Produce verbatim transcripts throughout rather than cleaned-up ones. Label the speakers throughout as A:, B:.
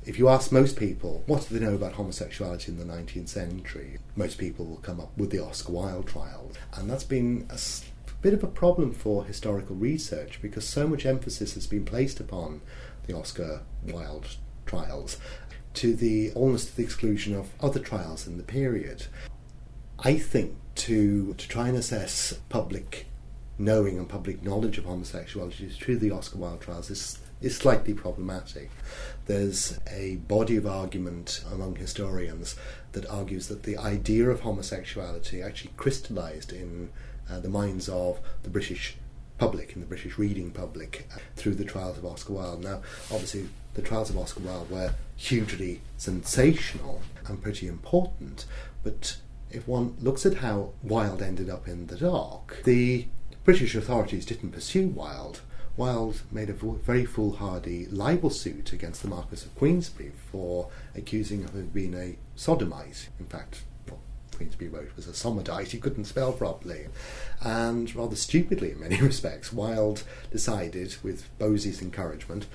A: if you ask most people, what do they know about homosexuality in the nineteenth century? Most people will come up with the Oscar Wilde trials. And that's been a bit of a problem for historical research because so much emphasis has been placed upon the Oscar Wilde trials to the almost to the exclusion of other trials in the period. I think to to try and assess public knowing and public knowledge of homosexuality through the Oscar Wilde trials is, is slightly problematic. There's a body of argument among historians that argues that the idea of homosexuality actually crystallised in uh, the minds of the British public, in the British reading public, uh, through the trials of Oscar Wilde. Now, obviously, the trials of Oscar Wilde were hugely sensational and pretty important, but if one looks at how Wilde ended up in the dock, the British authorities didn't pursue Wilde. Wilde made a very foolhardy libel suit against the Marquess of Queensberry for accusing him of being a sodomite. In fact, what Queensberry wrote was a somodite, he couldn't spell properly. And rather stupidly in many respects, Wilde decided, with Bosey's encouragement,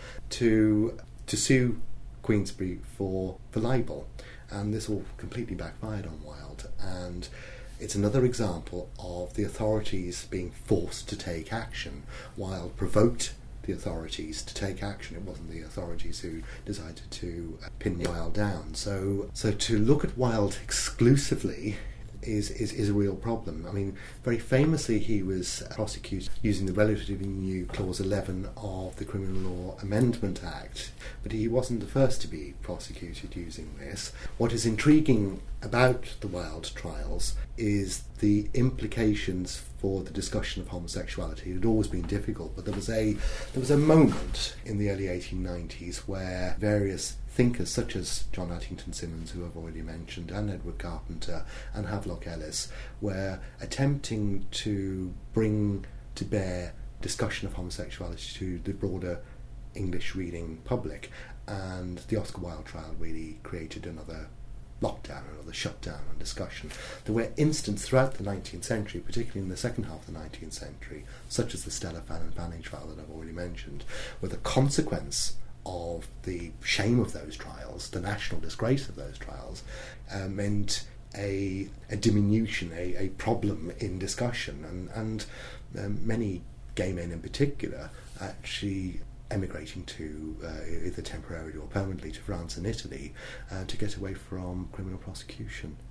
A: to to sue Queensberry for, for libel. And this all completely backfired on Wilde. And it's another example of the authorities being forced to take action. Wilde provoked the authorities to take action. It wasn't the authorities who decided to pin Wilde down. So, so to look at Wilde exclusively is, is, is a real problem. I mean, very famously he was prosecuted using the relatively new Clause eleven of the Criminal Law Amendment Act, but he wasn't the first to be prosecuted using this. What is intriguing about the Wilde trials is the implications for the discussion of homosexuality. It had always been difficult, but there was a there was a moment in the early eighteen nineties where various thinkers such as John Addington Symonds, who I've already mentioned, and Edward Carpenter and Havelock Ellis were attempting to bring to bear discussion of homosexuality to the broader English reading public, and the Oscar Wilde trial really created another lockdown, another shutdown on discussion. There were instances throughout the nineteenth century, particularly in the second half of the nineteenth century, such as the Stella Fannin Fanning trial that I've already mentioned, where the consequence of the shame of those trials, the national disgrace of those trials, uh, meant a, a diminution, a, a problem in discussion, and, and um, many gay men in particular actually emigrating to uh, either temporarily or permanently to France and Italy uh, to get away from criminal prosecution.